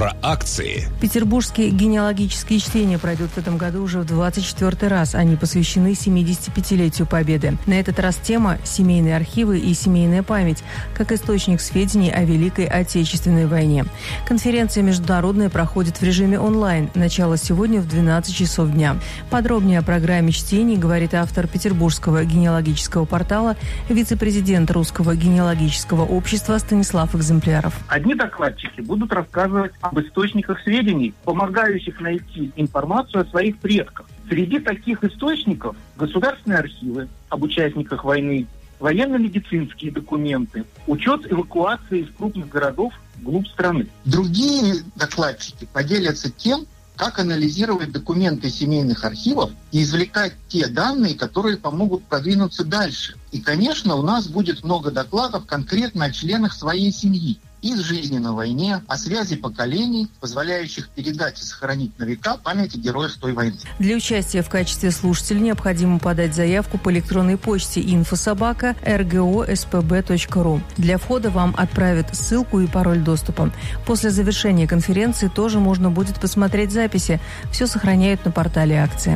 Про акции. Петербургские генеалогические чтения пройдут в этом году уже в 24-й раз. Они посвящены 75-летию Победы. На этот раз тема «Семейные архивы и семейная память» как источник сведений о Великой Отечественной войне. Конференция международная проходит в режиме онлайн. Начало сегодня в 12 часов дня. Подробнее о программе чтений говорит автор Петербургского генеалогического портала, вице-президент Русского генеалогического общества Станислав Экземпляров. Одни докладчики будут рассказывать об источниках сведений, помогающих найти информацию о своих предках. Среди таких источников государственные архивы об участниках войны, военно-медицинские документы, учет эвакуации из крупных городов вглубь страны. Другие докладчики поделятся тем, как анализировать документы семейных архивов и извлекать те данные, которые помогут продвинуться дальше. И, конечно, у нас будет много докладов конкретно о членах своей семьи. Из жизни на войне, о связи поколений, позволяющих передать и сохранить на века память о героях той войны. Для участия в качестве слушателя необходимо подать заявку по электронной почте info@rgo.spb.ru. Для входа вам отправят ссылку и пароль доступа. После завершения конференции тоже можно будет посмотреть записи. Все сохраняют на портале акции.